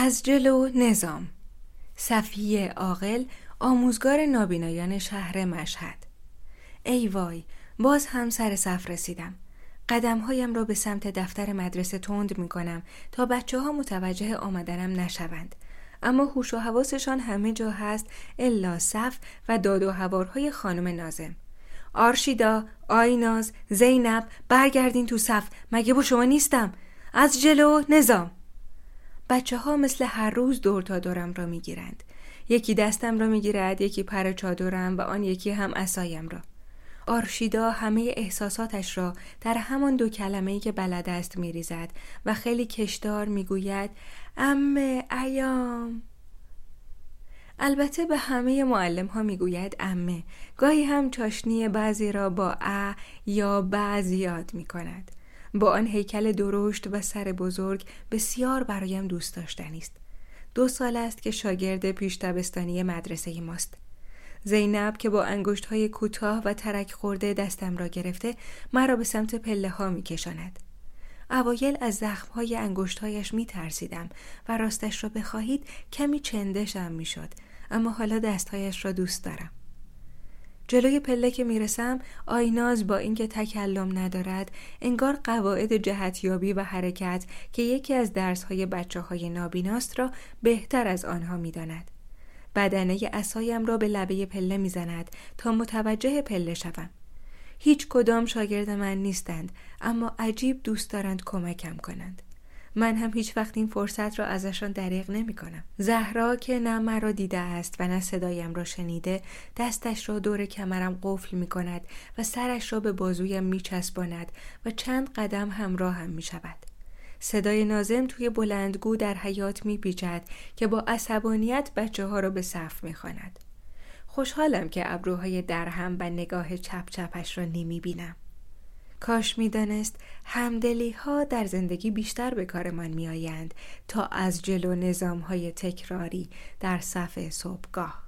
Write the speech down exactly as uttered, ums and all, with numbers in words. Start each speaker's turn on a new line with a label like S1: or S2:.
S1: از جلو نظام. صفیه عاقل، آموزگار نابینایان شهر مشهد. ای وای، باز هم سر صف رسیدم. قدمهایم را به سمت دفتر مدرسه تند می کنم تا بچه ها متوجه آمدنم نشوند. اما هوش و حواسشان همه جا هست الا صف و داد و هوارهای خانم ناظم. آرشیدا، آیناز، زینب، برگردین تو صف، مگه با شما نیستم؟ از جلو نظام. بچه ها مثل هر روز دور تا دورم را می گیرند. یکی دستم را می گیرد، یکی پر چادرم و آن یکی هم عصایم را. آرشیدا همه احساساتش را در همان دو کلمه‌ای که بلد است می ریزد و خیلی کشدار می گوید عمه ایام. البته به همه معلم ها می گوید عمه. گاهی هم چاشنی بعضی را با ا یا ب زیاد می کند. با آن هیکل درشت و سر بزرگ بسیار برایم دوست داشتنی است. دو سال است که شاگرد پیش دبستانی مدرسه ماست. زینب که با انگشت‌های کوتاه و ترک خورده دستم را گرفته مرا به سمت پله ها می کشاند. اوایل از زخم‌های انگشت‌هایش می ترسیدم و راستش را بخواهید کمی چندشم می شد، اما حالا دست‌هایش را دوست دارم. جلوی پله که میرسم، آیناز با اینکه تکلم ندارد انگار قواعد جهتیابی و حرکت که یکی از درس‌های بچه‌های نابیناست را بهتر از آنها می‌داند. بدنه عصایم را به لبه پله می‌زند تا متوجه پله شوم. هیچ کدام شاگرد من نیستند، اما عجیب دوست دارند کمکم کنند. من هم هیچ وقت این فرصت را ازشان دریغ نمی کنم. زهرا که نه مرا دیده است و نه صدایم را شنیده، دستش را دور کمرم قفل می کند و سرش را به بازویم می چسباند و چند قدم همراه هم می شود. صدای ناظم توی بلندگو در حیاط می پیچد که با عصبانیت بچه ها را به صف می خواند. خوشحالم که ابروهای درهم و نگاه چپ چپش را نمی بینم. کاش می دانست همدلی ها در زندگی بیشتر به کارمان می آیند تا از جلو نظام های تکراری در صف صبحگاه.